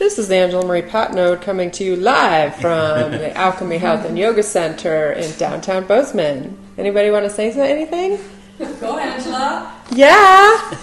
This is Angela Marie Potnode coming to you live from the Alchemy Health and Yoga Center in downtown Bozeman. Anybody want to say anything? Go, Angela. Yeah!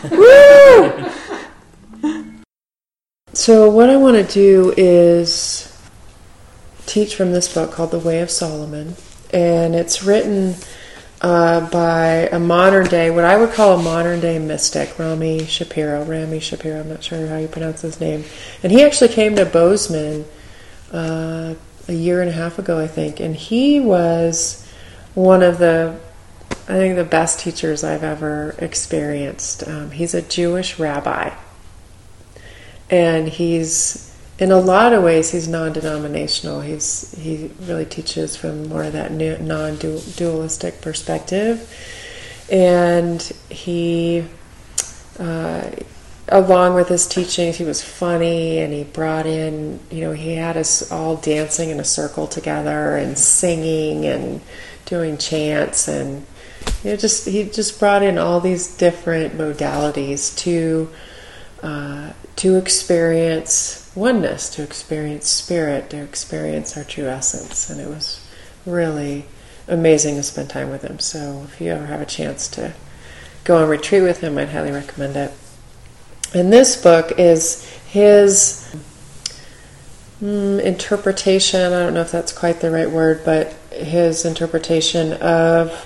Woo! So what I want to do is teach from this book called The Way of Solomon. And it's written by a modern day, what I would call a modern day mystic, Rami Shapiro, I'm not sure how you pronounce his name. And he actually came to Bozeman a year and a half ago, I think. And he was one of the best teachers I've ever experienced. He's a Jewish rabbi. And he's, in a lot of ways, he's non-denominational. He really teaches from more of that non-dualistic perspective. And he, along with his teachings, he was funny, and he brought in, he had us all dancing in a circle together and singing and doing chants, and he just brought in all these different modalities to experience oneness, to experience spirit, to experience our true essence. And it was really amazing to spend time with him. So if you ever have a chance to go on retreat with him, I'd highly recommend it. And this book is his interpretation, I don't know if that's quite the right word, but his interpretation of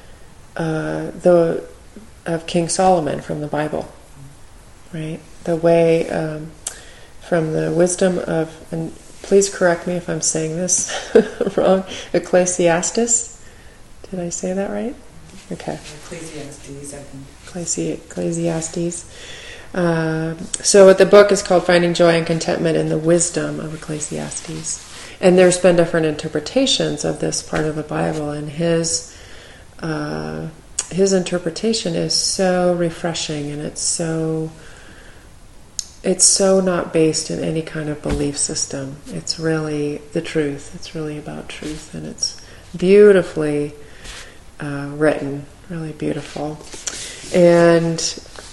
King Solomon from the Bible, right? The way from the wisdom of, and please correct me if I'm saying this wrong, Ecclesiastes. Did I say that right? Okay. Ecclesiastes, I think. Ecclesiastes. So the book is called Finding Joy and Contentment in the Wisdom of Ecclesiastes. And there's been different interpretations of this part of the Bible, and his interpretation is so refreshing, and it's so not based in any kind of belief system. It's really the truth. It's really about truth, and it's beautifully written, really beautiful. And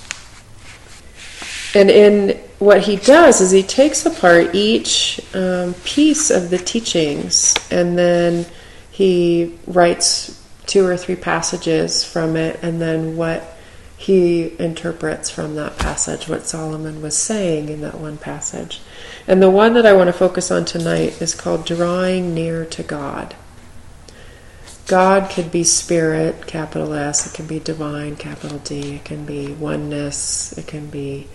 in what he does is he takes apart each piece of the teachings, and then he writes 2 or 3 passages from it, and then what he interprets from that passage, what Solomon was saying in that one passage. And the one that I want to focus on tonight is called Drawing Near to God. God could be spirit, capital S, it can be divine, capital D, it can be oneness, it can be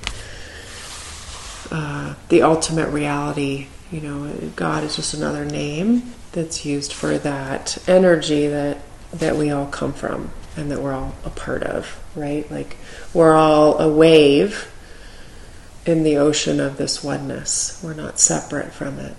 the ultimate reality. God is just another name that's used for that energy that we all come from and that we're all a part of, right? Like we're all a wave in the ocean of this oneness. We're not separate from it.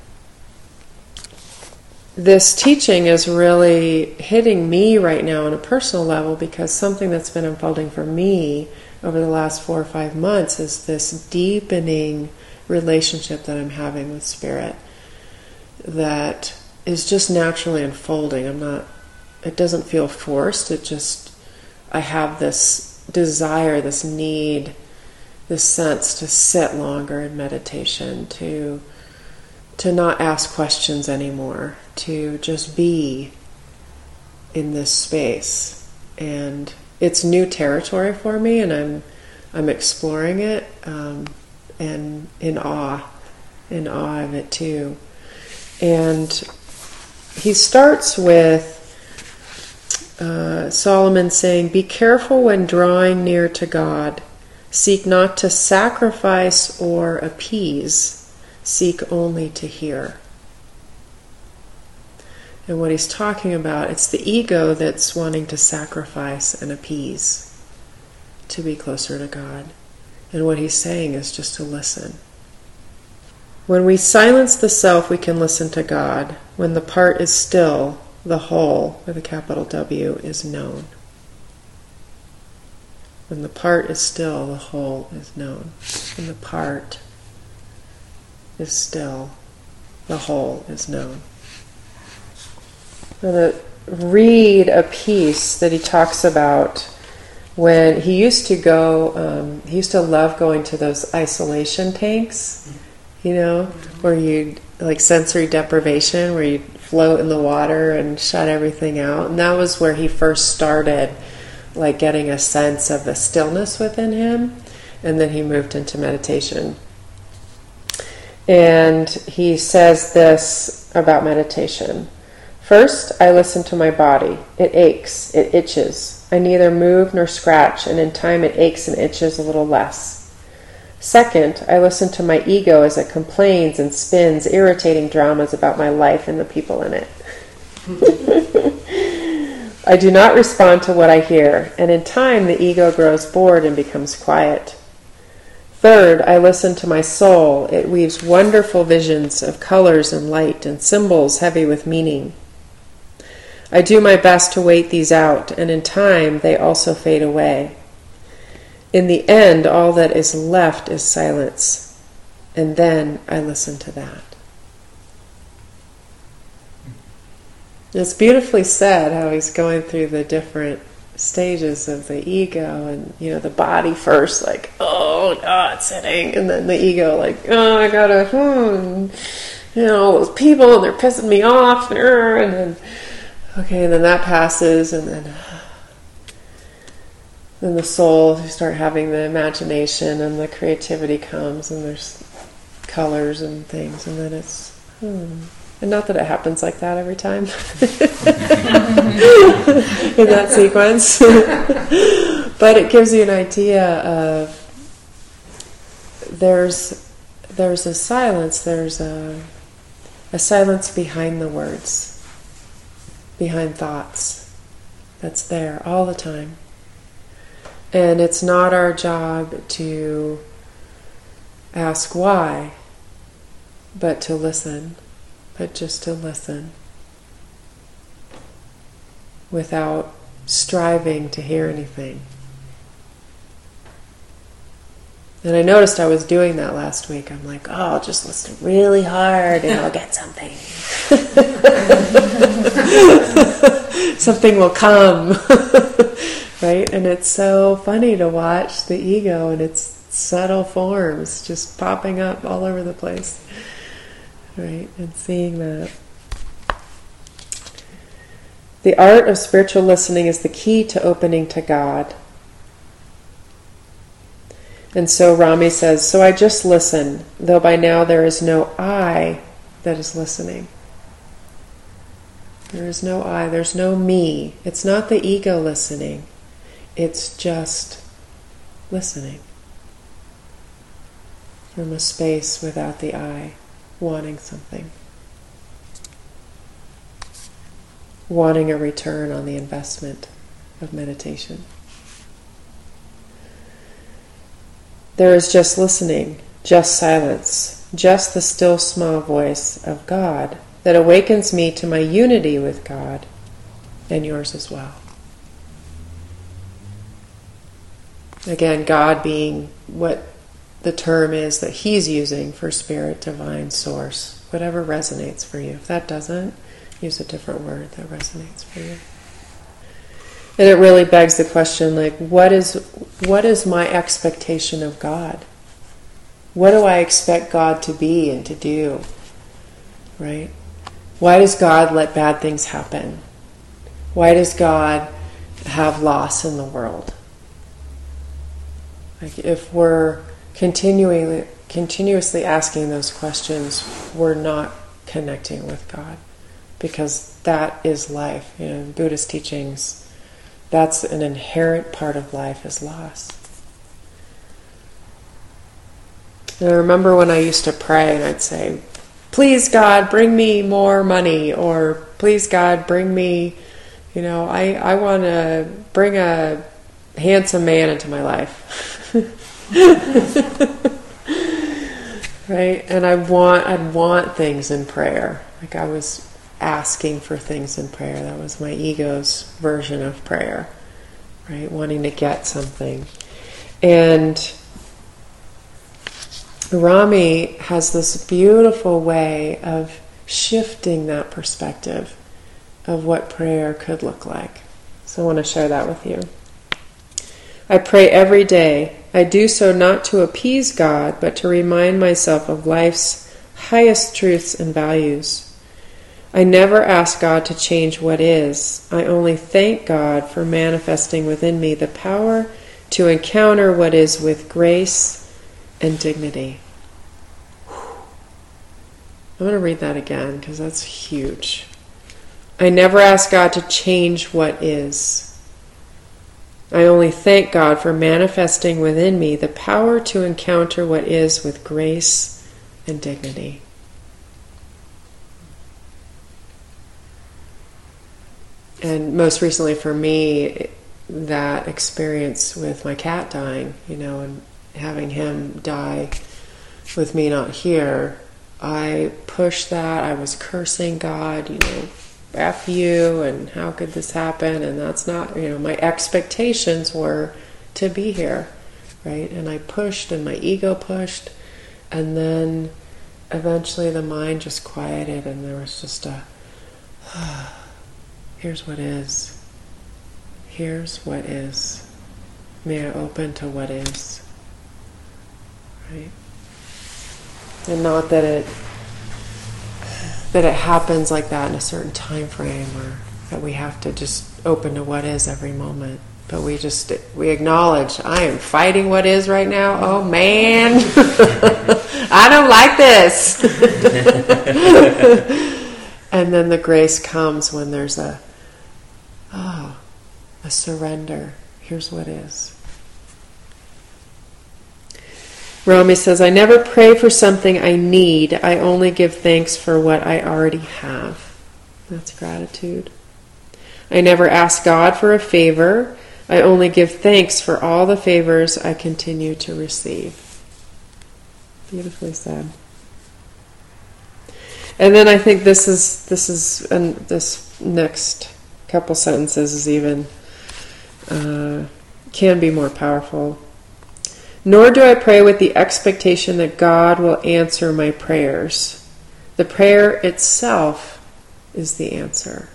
This teaching is really hitting me right now on a personal level, because something that's been unfolding for me over the last 4 or 5 months is this deepening relationship that I'm having with spirit that is just naturally unfolding. It doesn't feel forced. I have this desire, this need, this sense to sit longer in meditation, to not ask questions anymore, to just be in this space. And it's new territory for me, and I'm exploring it, and in awe of it too. And he starts with Solomon saying, "Be careful when drawing near to God. Seek not to sacrifice or appease. Seek only to hear." And what he's talking about, it's the ego that's wanting to sacrifice and appease to be closer to God. And what he's saying is just to listen. When we silence the self, we can listen to God. When the part is still, the whole, with a capital W, is known. When the part is still, the whole is known. When the part is still, the whole is known. I'm going to read a piece that he talks about when he used to go, he used to love going to those isolation tanks. where you, like sensory deprivation, where you float in the water and shut everything out. And that was where he first started, like getting a sense of the stillness within him. And then he moved into meditation. And he says this about meditation. First, I listen to my body. It aches, it itches. I neither move nor scratch, and in time it aches and itches a little less. Second, I listen to my ego as it complains and spins irritating dramas about my life and the people in it. I do not respond to what I hear, and in time the ego grows bored and becomes quiet. Third, I listen to my soul. It weaves wonderful visions of colors and light and symbols heavy with meaning. I do my best to wait these out, and in time they also fade away. In the end, all that is left is silence, and then I listen to that. It's beautifully said how he's going through the different stages of the ego, and the body first, like, oh God, sitting, and then the ego, like, oh, I gotta, those people, and they're pissing me off, and then, okay, and then that passes, and then the soul, you start having the imagination, and the creativity comes, and there's colors and things, and then it's, and not that it happens like that every time in that sequence, but it gives you an idea of there's a silence, there's a silence behind the words, behind thoughts, that's there all the time. And it's not our job to ask why, but to listen. But just to listen without striving to hear anything. And I noticed I was doing that last week. I'm like, oh, I'll just listen really hard and I'll get something. Something will come. Right? And it's so funny to watch the ego in its subtle forms just popping up all over the place. Right, and seeing that. The art of spiritual listening is the key to opening to God. And so Rami says, so I just listen, though by now there is no I that is listening. There is no I, there's no me. It's not the ego listening. It's just listening. From a space without the I. Wanting something. Wanting a return on the investment of meditation. There is just listening, just silence, just the still small voice of God that awakens me to my unity with God and yours as well. Again, God being what the term is that he's using for spirit, divine, source, whatever resonates for you. If that doesn't, use a different word that resonates for you. And it really begs the question, like, what is my expectation of God? What do I expect God to be and to do? Right? Why does God let bad things happen? Why does God have loss in the world? Like, if we're continuously asking those questions, we're not connecting with God, because that is life. In Buddhist teachings, that's an inherent part of life, is loss. And I remember when I used to pray and I'd say, please God, bring me more money, or please God, bring me, I want to bring a handsome man into my life. Right? And I'd want things in prayer. Like I was asking for things in prayer. That was my ego's version of prayer. Right? Wanting to get something. And Rami has this beautiful way of shifting that perspective of what prayer could look like. So I want to share that with you. I pray every day I do so not to appease God, but to remind myself of life's highest truths and values. I never ask God to change what is. I only thank God for manifesting within me the power to encounter what is with grace and dignity. I'm going to read that again because that's huge. I never ask God to change what is. I only thank God for manifesting within me the power to encounter what is with grace and dignity. And most recently for me, that experience with my cat dying, and having him die with me not here, I pushed that. I was cursing God, F you, and how could this happen? And that's not, my expectations were to be here, right? And I pushed, and my ego pushed, and then eventually the mind just quieted, and there was just here's what is. Here's what is. May I open to what is, right? And not that it happens like that in a certain time frame, or that we have to just open to what is every moment. But we acknowledge, I am fighting what is right now. Oh man, I don't like this. And then the grace comes when there's a surrender. Here's what is. Rami says, I never pray for something I need. I only give thanks for what I already have. That's gratitude. I never ask God for a favor. I only give thanks for all the favors I continue to receive. Beautifully said. And then I think this next couple sentences is even can be more powerful. Nor do I pray with the expectation that God will answer my prayers. The prayer itself is the answer.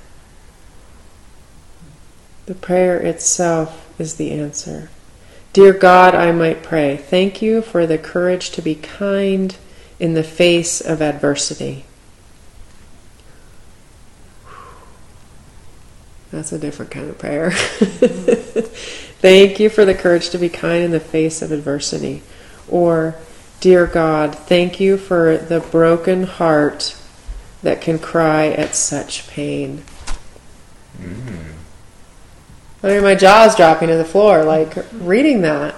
The prayer itself is the answer. Dear God, I might pray, thank you for the courage to be kind in the face of adversity. That's a different kind of prayer. Thank you for the courage to be kind in the face of adversity. Or, dear God, thank you for the broken heart that can cry at such pain. I mean, my jaw's dropping to the floor, reading that.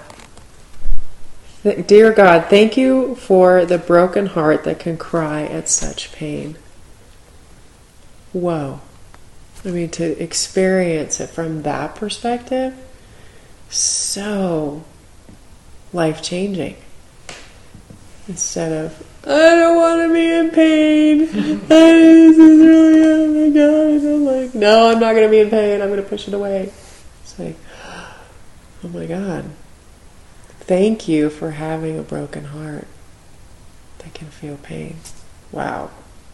Dear God, thank you for the broken heart that can cry at such pain. Whoa. I mean, to experience it from that perspective, so life-changing. Instead of, I don't want to be in pain. This is really, oh my God. No, I'm not going to be in pain. I'm going to push it away. It's like, oh my God. Thank you for having a broken heart that can feel pain. Wow.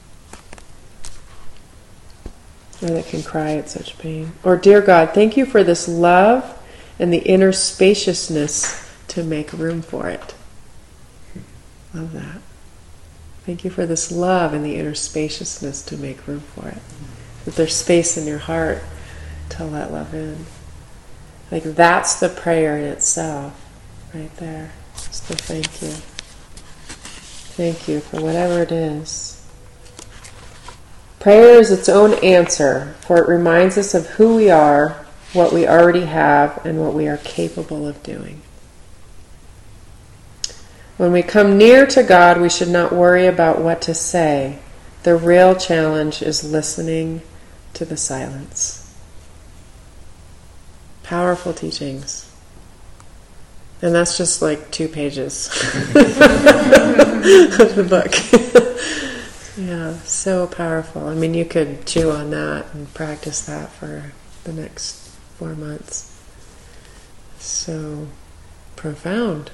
Or that can cry at such pain. Or, dear God, thank you for this love and the inner spaciousness to make room for it. Love that. Thank you for this love and the inner spaciousness to make room for it. That there's space in your heart to let love in. That's the prayer in itself, right there. Just the thank you. Thank you for whatever it is. Prayer is its own answer, for it reminds us of who we are, what we already have, and what we are capable of doing. When we come near to God, we should not worry about what to say. The real challenge is listening to the silence. Powerful teachings. And that's just 2 pages of the book. Yeah, so powerful. I mean, you could chew on that and practice that for the next 4 months. So profound.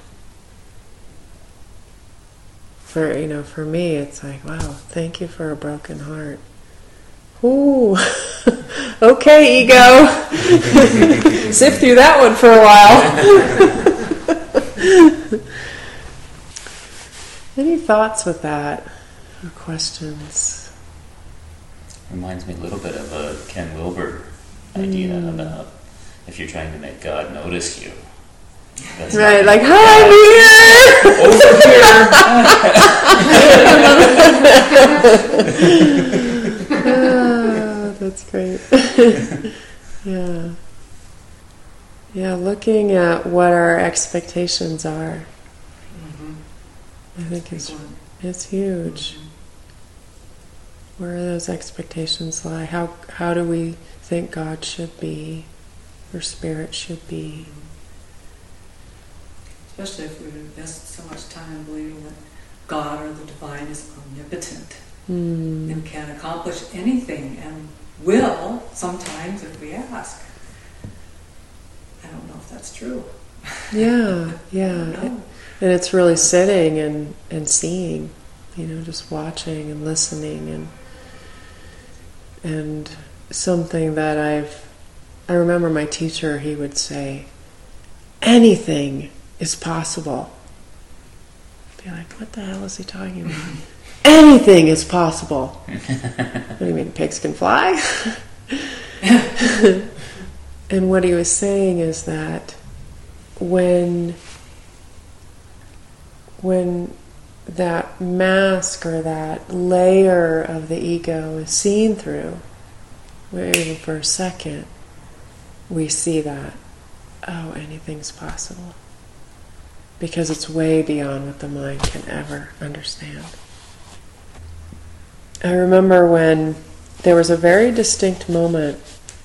For me, it's wow, thank you for a broken heart. Ooh, okay, ego. Sift through that one for a while. Any thoughts with that? Or questions? Reminds me a little bit of a Ken Wilber idea about if you're trying to make God notice you. That's right, like, hi, I'm here! Oh, that's great. Yeah. Yeah, looking at what our expectations are, I think it's huge. Where do those expectations lie? How do we think God should be, or Spirit should be? Especially if we invest so much time believing that God or the divine is omnipotent and can accomplish anything and will sometimes if we ask. I don't know if that's true. Yeah. And it's really sitting and seeing, just watching and listening and something that I remember my teacher, he would say, anything is possible. I'd be like, what the hell is he talking about? Anything is possible. What do you mean, pigs can fly? And what he was saying is that when that mask or that layer of the ego is seen through, even for a second, we see that, oh, anything's possible. Because it's way beyond what the mind can ever understand. I remember when there was a very distinct moment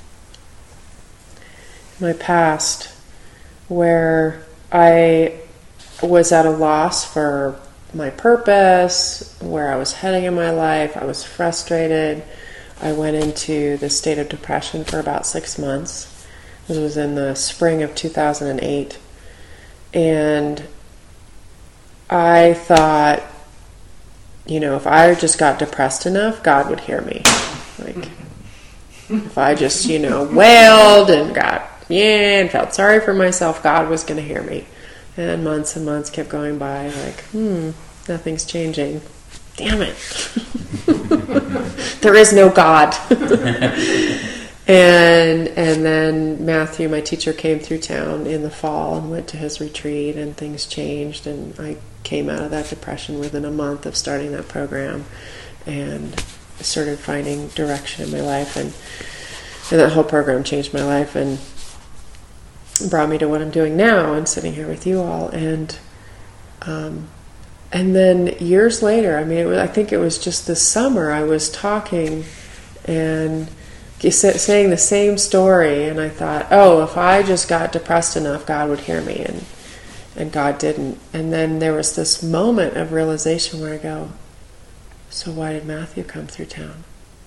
in my past where I was at a loss for my purpose, where I was heading in my life. I was frustrated. I went into the state of depression for about 6 months. This was in the spring of 2008. And I thought, if I just got depressed enough, God would hear me. Like, if I just, wailed and and felt sorry for myself, God was going to hear me. And months kept going by, like, nothing's changing. Damn it. There is no God. And then Matthew, my teacher, came through town in the fall and went to his retreat, and things changed, and I came out of that depression within a month of starting that program and started finding direction in my life, and that whole program changed my life and brought me to what I'm doing now and sitting here with you all. And then years later, I think it was just this summer, I was talking and saying the same story, and I thought, oh, if I just got depressed enough, God would hear me, and God didn't. And then there was this moment of realization where I go, so why did Matthew come through town?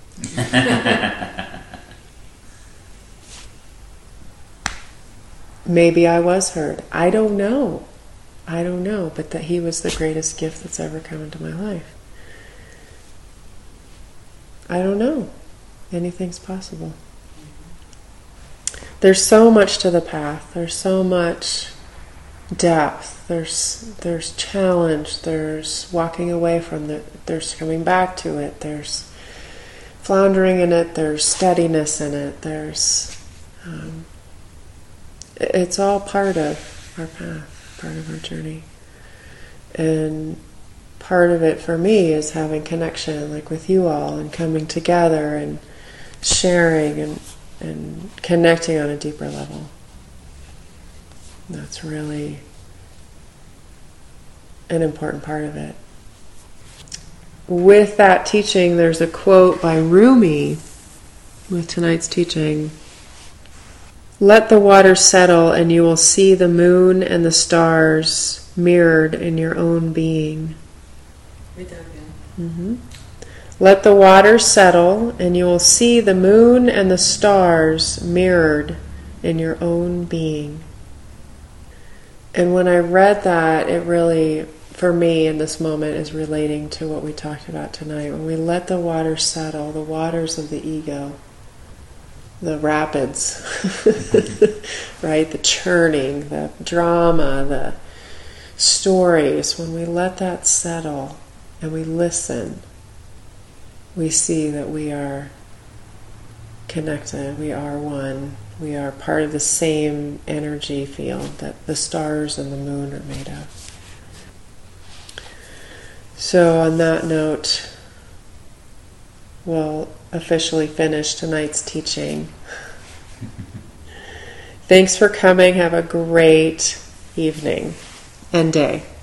Maybe I was heard. I don't know, but that he was the greatest gift that's ever come into my life. I don't know. Anything's possible. There's so much to the path. There's so much depth. There's challenge. There's walking away from it. There's coming back to it. There's floundering in it. There's steadiness in it. It's all part of our path, part of our journey. And part of it for me is having connection, like with you all, and coming together and sharing and connecting on a deeper level. That's really an important part of it. With that teaching, there's a quote by Rumi with tonight's teaching. Let the water settle and you will see the moon and the stars mirrored in your own being. Read that again. Mm-hmm. Let the water settle and you will see the moon and the stars mirrored in your own being. And when I read that, it really, for me in this moment, is relating to what we talked about tonight. When we let the water settle, the waters of the ego, the rapids, right? The churning, the drama, stories, when we let that settle and we listen, we see that we are connected, we are one, we are part of the same energy field that the stars and the moon are made of. So on that note, we'll officially finish tonight's teaching. Thanks for coming. Have a great evening and day.